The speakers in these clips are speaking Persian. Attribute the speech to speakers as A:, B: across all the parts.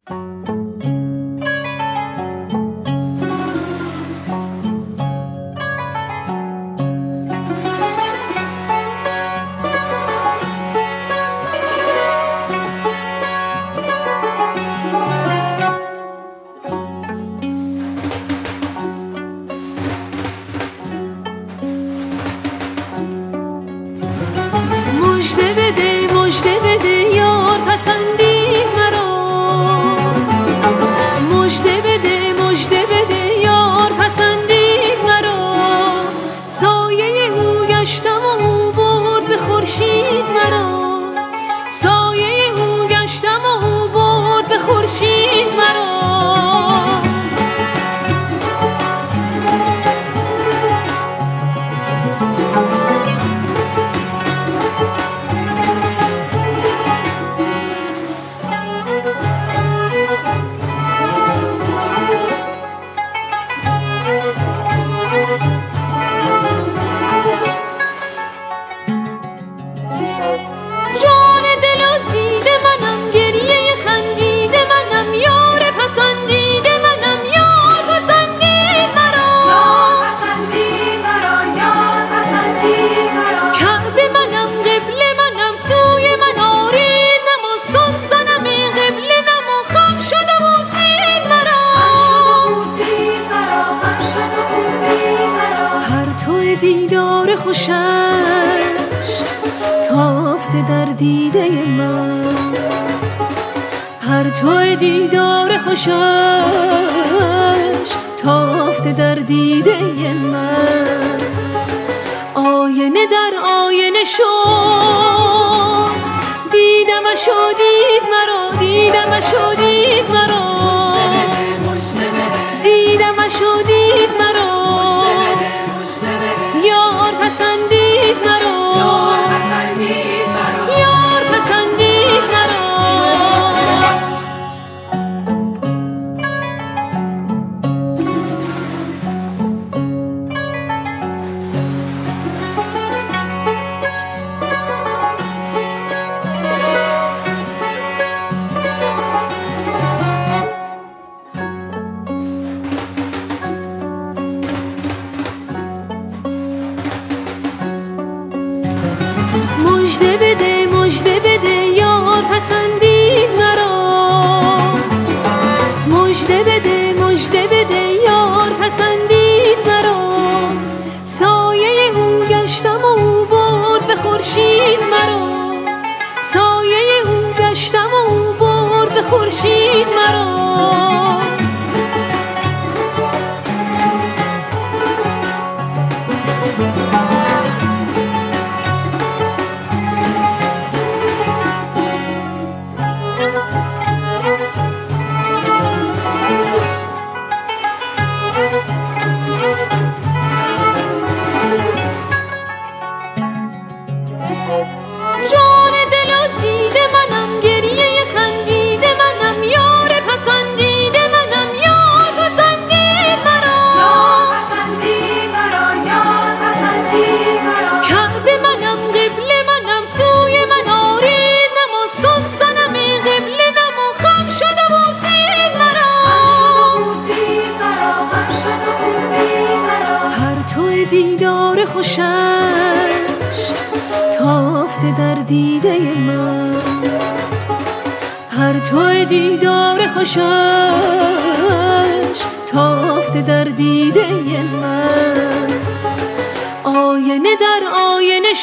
A: مژده بده یار پسندید مرا، مژده بده یار پسندید مرا. سایه او گشتم و او برد به خورشید مرا، سایه او گشتم و او برد به خورشید مرا. جان دل و دیده منم، گریه خندیده منم، یار پسندیده منم، یار پسندید مرا، یار پسندید مرا، یار پسندید مرا. کعبه منم، قبله منم، سوی من آرید نماز کن صنم قبله نما. خم شد و بوسید مرا، خم شد و بوسید مرا. پرتو دیدار خوشش تافته در دیده من، پرتو دیدار خوشش تافته در دیده من. آینه در آینه شد، دیدمش و دید مرا، دیدمش و دید مرا، دیدمش و دید مرا. یار پسندید مرا، یار پسندید مرا، یار پسندید مرا. مژده بده یار پسندید مرا، مژده بده یار پسندید مرا. سایه او گشتم و او برد به خورشید مرا، سایه او گشتم و او برد به خورشید مرا. جان دل و دیده منم، گریه خندیده منم، یار پسندیده منم، یار پسندید مرا، یار پسندید مرا، یار پسندید مرا. کعبه منم، قبله منم، سوی من آرید نماز کن صنم قبله نما. خم شد و بوسید مرا، خم شد و بوسید مرا. پرتو دیدار خوشش تافته در دیده من، پرتو دیدار خوشش تافته در دیده من. آینه در آینه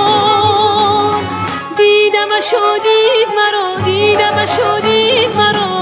A: شد، دیدمش و دید مرا، دیدمش و دید مرا.